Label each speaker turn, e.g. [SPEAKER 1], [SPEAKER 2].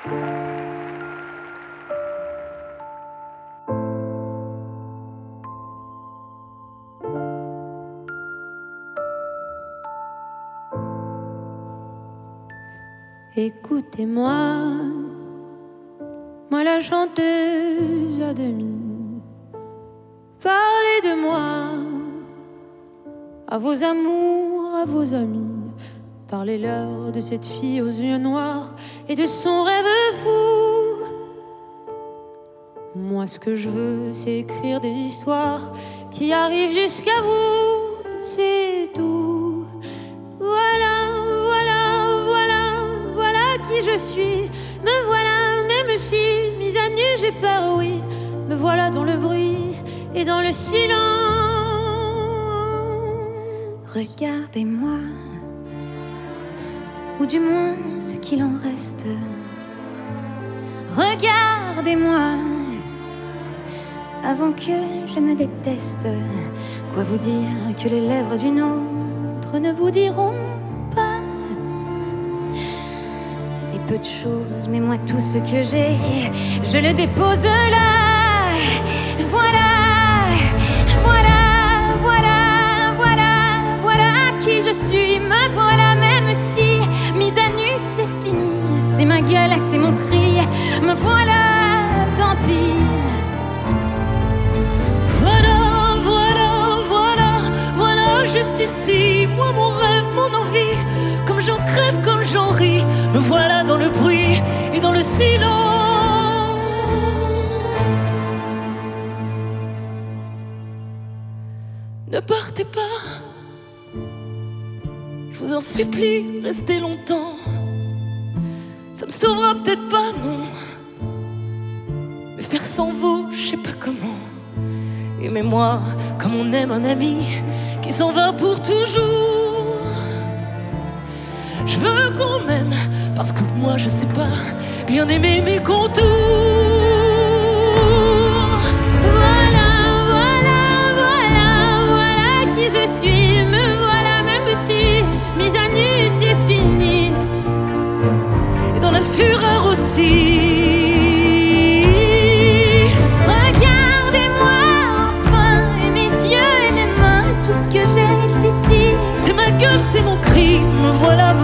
[SPEAKER 1] Écoutez-moi, moi la chanteuse à demi. Parlez de moi à vos amours, à vos amis. Parlez-leur de cette fille aux yeux noirs et de son rêve fou. Moi ce que je veux c'est écrire des histoires qui arrivent jusqu'à vous, c'est tout. Voilà, voilà, voilà, voilà qui je suis. Me voilà, même si mise à nu j'ai peur, oui. Me voilà dans le bruit et dans le silence.
[SPEAKER 2] Regardez-moi, ou du moins ce qu'il en reste. Regardez-moi, avant que je me déteste. Quoi vous dire que les lèvres d'une autre ne vous diront pas? Si peu de choses, mais moi tout ce que j'ai, je le dépose là. Voilà, voilà, voilà, voilà, voilà qui je suis. Me voilà, même si mise à nu c'est fini. C'est ma gueule, c'est mon cri. Me voilà, tant pis.
[SPEAKER 1] Voilà, voilà, voilà, voilà, juste ici. Moi mon rêve, mon envie. Comme j'en crève, comme j'en ris. Me voilà dans le bruit et dans le silence. Ne partez pas, je vous en supplie, restez longtemps. Ça me sauvera peut-être pas, non. Mais faire sans vous, je sais pas comment. Aimez-moi comme on aime un ami qui s'en va pour toujours. Je veux qu'on m'aime parce que moi je sais pas bien aimer mes contours. Voilà, voilà, voilà, voilà qui je suis. Me voilà même si mise à nu c'est fini. Et dans la fureur aussi.
[SPEAKER 2] Regardez-moi enfin, et mes yeux et mes mains, tout ce que j'ai est ici.
[SPEAKER 1] C'est ma gueule, c'est mon cri, me voilà